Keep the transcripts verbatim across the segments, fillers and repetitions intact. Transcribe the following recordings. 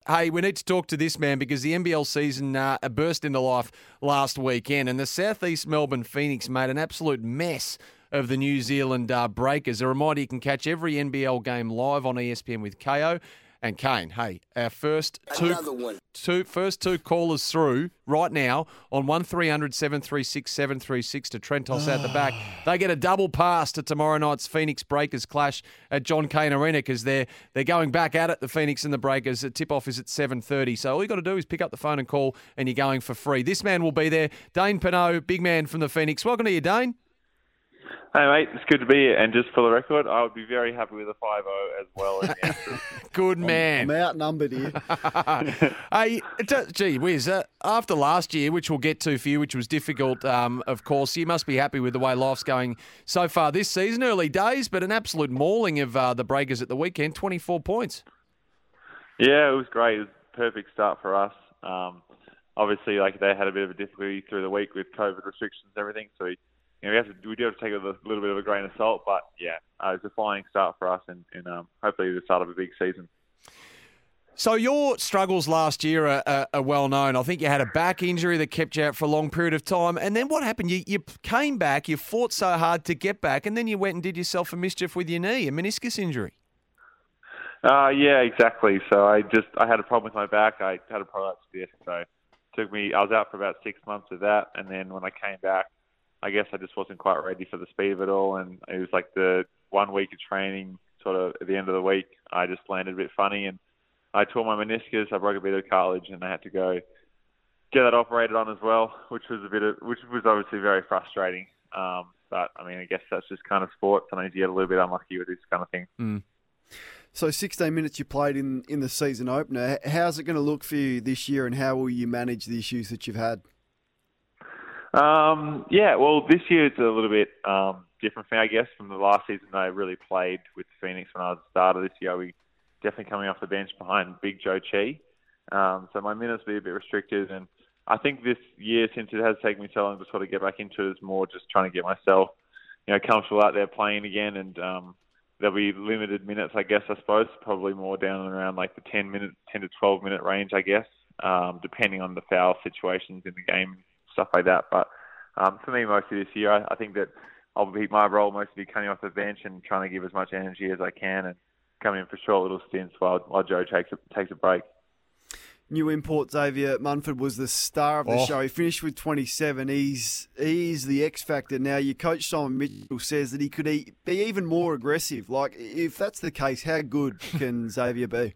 hey, we need to talk to this man because the N B L season uh, burst into life last weekend and the South East Melbourne Phoenix made an absolute mess of the New Zealand uh, Breakers. A reminder, you can catch every N B L game live on E S P N with K O. And Kane, hey, our first two, two, first two callers through right now on one three hundred seven three six seven three six to Trentos out the back. They get a double pass to tomorrow night's Phoenix Breakers clash at John Cain Arena because they're they're going back at it, the Phoenix and the Breakers. The tip-off is at seven thirty. So all you got to do is pick up the phone and call and you're going for free. This man will be there. Dane Pineau, big man from the Phoenix. Welcome to you, Dane. Hey, mate, it's good to be here. And just for the record, I would be very happy with a five oh as well as the answers. Good man. I'm outnumbered here. Hey, gee whiz, uh, after last year, which we'll get to for you, which was difficult, um, of course, you must be happy with the way life's going so far this season. Early days, but an absolute mauling of uh, the Breakers at the weekend, twenty-four points. Yeah, it was great. It was a perfect start for us. Um, obviously, like they had a bit of a difficulty through the week with COVID restrictions and everything, so we You know, we have to we do have to take it with a little bit of a grain of salt, but yeah, uh, it's a flying start for us, and, and um, hopefully the start of a big season. So your struggles last year are, are, are well known. I think you had a back injury that kept you out for a long period of time, and then what happened? You you came back, you fought so hard to get back, and then you went and did yourself a mischief with your knee, a meniscus injury. Uh, yeah, exactly. So I just I had a problem with my back. I had a prolapsed disc, so it took me. I was out for about six months with that, and then when I came back, I guess I just wasn't quite ready for the speed of it all, and it was like the one week of training, sort of at the end of the week, I just landed a bit funny, and I tore my meniscus. I broke a bit of cartilage, and I had to go get that operated on as well, which was a bit of, which was obviously very frustrating. Um, but I mean, I guess that's just kind of sport. Sometimes you get a little bit unlucky with this kind of thing. Mm. So sixteen minutes you played in, in the season opener. How's it going to look for you this year, and how will you manage the issues that you've had? Um, yeah, well, this year it's a little bit um, different for me, I guess, from the last season. I really played with Phoenix when I was a starter. This year, we definitely coming off the bench behind Big Joe Chi. Um, so my minutes will be a bit restricted, and I think this year, since it has taken me so long to sort of get back into it, is more just trying to get myself, you know, comfortable out there playing again, and um, there'll be limited minutes, I guess, I suppose, probably more down and around like the ten minute, ten to twelve minute range, I guess, um, depending on the foul situations in the game, stuff like that. But um, for me, mostly this year, I, I think that I'll be my role mostly coming off the bench and trying to give as much energy as I can, and coming in for short little stints while while Joe takes a, takes a break. New import Xavier Munford was the star of the oh. show. He finished with twenty-seven. He's he's the X factor now. Your coach Simon Mitchell says that he could be even more aggressive. Like, if that's the case, how good can Xavier be?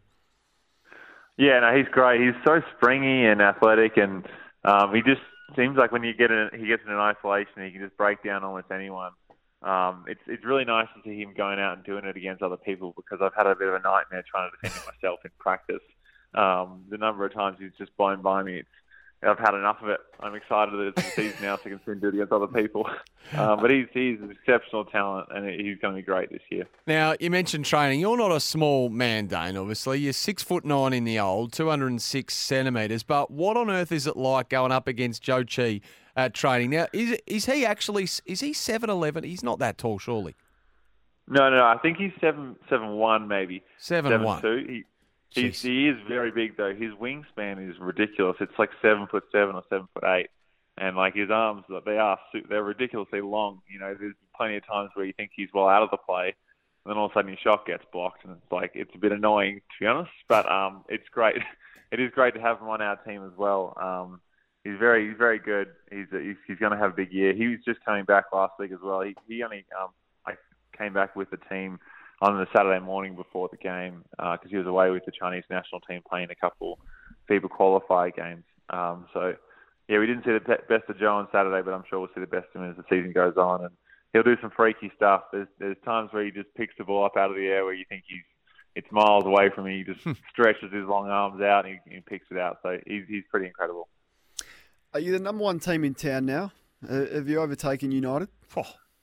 Yeah, no, he's great. He's so springy and athletic, and um, he just seems like when you get in, he gets in an isolation, he can just break down almost anyone. Um, it's it's really nice to see him going out and doing it against other people, because I've had a bit of a nightmare trying to defend myself in practice. Um, the number of times he's just blown by me, it's, I've had enough of it. I'm excited that it's the season now, so I can soon do it against other people. Um, but he's he's an exceptional talent, and he's going to be great this year. Now, you mentioned training. You're not a small man, Dane, obviously. You're six foot nine in the old, two hundred six centimetres. But what on earth is it like going up against Joe Chi at training? Now, is is he actually, is he seven eleven? He's not that tall, surely. No, no, no. I think he's seven seven one maybe. seven one. Seven two. He, He's, he is very big, though. His wingspan is ridiculous. It's like seven foot seven or seven foot eight, and like his arms, they are they're ridiculously long. You know, there's plenty of times where you think he's well out of the play, and then all of a sudden your shot gets blocked, and it's like it's a bit annoying, to be honest. But um, it's great. It is great to have him on our team as well. Um, he's very he's very good. He's he's, he's going to have a big year. He was just coming back last week as well. He he only um, I came back with the team on the Saturday morning before the game, because uh, he was away with the Chinese national team playing a couple FIBA qualifier games. Um, so, yeah, we didn't see the best of Joe on Saturday, but I'm sure we'll see the best of him as the season goes on. And he'll do some freaky stuff. There's there's times where he just picks the ball up out of the air where you think he's it's miles away from him. He just stretches his long arms out and he, he picks it out. So he's he's pretty incredible. Are you the number one team in town now? Uh, have you overtaken United? Oh.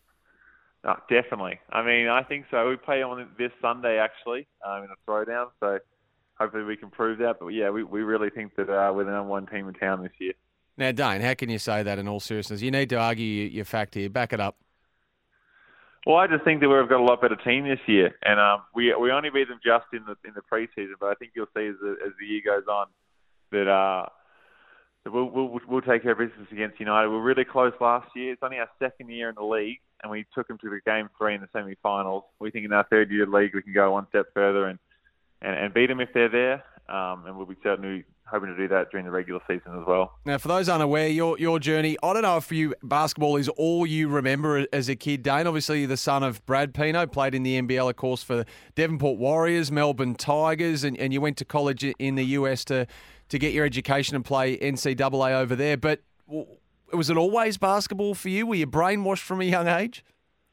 Oh, definitely. I mean, I think so. We play on this Sunday, actually, um, in a throwdown, so hopefully we can prove that. But, yeah, we, we really think that uh, we're the number one team in town this year. Now, Dane, how can you say that in all seriousness? You need to argue your fact here. Back it up. Well, I just think that we've got a lot better team this year, and um, we we only beat them just in the in the preseason. But I think you'll see as the, as the year goes on that uh, that we'll, we'll we'll take care of business against United. We were really close last year. It's only our second year in the league, and we took them to the game three in the semi-finals. We think in our third year of the league we can go one step further and and, and beat them if they're there. Um, and we'll be certainly hoping to do that during the regular season as well. Now, for those unaware, your your journey, I don't know if you basketball is all you remember as a kid, Dane. Obviously, you're the son of Brad Pino, played in the N B L, of course, for Devonport Warriors, Melbourne Tigers, and, and you went to college in the U S to, to get your education and play N C double A over there. But was it always basketball for you? Were you brainwashed from a young age?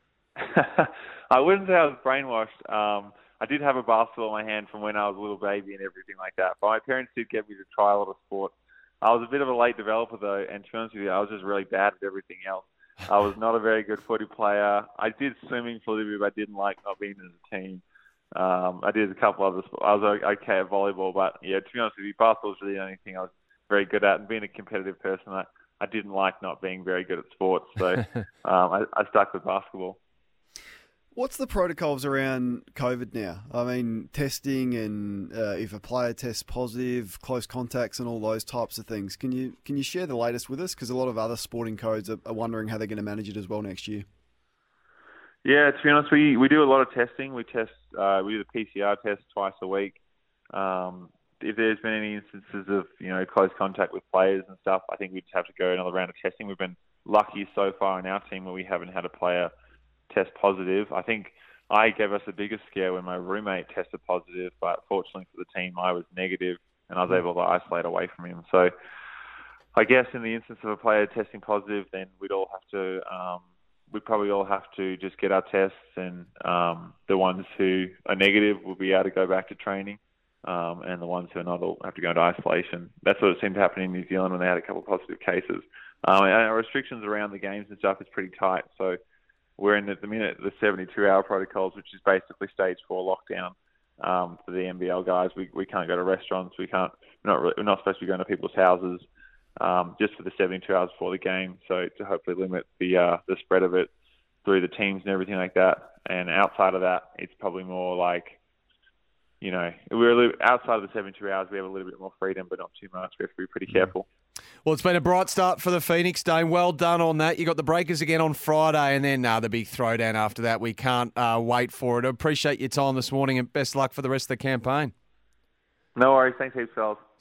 I wouldn't say I was brainwashed. Um, I did have a basketball in my hand from when I was a little baby and everything like that. But my parents did get me to try a lot of sports. I was a bit of a late developer, though, and to be honest with you, I was just really bad at everything else. I was not a very good footy player. I did swimming for a little bit, but I didn't like not being in a team. Um, I did a couple of other sports. I was okay at volleyball, but yeah, to be honest with you, basketball was really the only thing I was very good at. And being a competitive person, I, I didn't like not being very good at sports. So um, I, I stuck with basketball. What's the protocols around COVID now? I mean, testing and uh, if a player tests positive, close contacts and all those types of things. Can you can you share the latest with us? Because a lot of other sporting codes are, are wondering how they're going to manage it as well next year. Yeah, to be honest, we, we do a lot of testing. We test, uh, we do the P C R test twice a week. Um, if there's been any instances of, you know, close contact with players and stuff, I think we just have to go another round of testing. We've been lucky so far in our team where we haven't had a player test positive. I think I gave us the biggest scare when my roommate tested positive, but fortunately for the team, I was negative and I was able to isolate away from him. So I guess in the instance of a player testing positive, then we'd all have to, um, we'd probably all have to just get our tests, and um, the ones who are negative will be able to go back to training, um, and the ones who are not will have to go into isolation. That's what seemed to happen in New Zealand when they had a couple of positive cases. Um, and our restrictions around the games and stuff is pretty tight, so we're in at the minute the seventy-two hour protocols, which is basically stage four lockdown um, for the N B L guys. We we can't go to restaurants. We can't. We're not really, we're not supposed to be going to people's houses um, just for the seventy-two hours before the game. So to hopefully limit the uh, the spread of it through the teams and everything like that. And outside of that, it's probably more like, you know, we're a little, outside of the seventy-two hours, we have a little bit more freedom, but not too much. We have to be pretty careful. Well, it's been a bright start for the Phoenix, Dane. Well done on that. You got the Breakers again on Friday, and then uh, the big throwdown after that. We can't uh, wait for it. I appreciate your time this morning, and best luck for the rest of the campaign. No worries. Thanks heaps, fellas.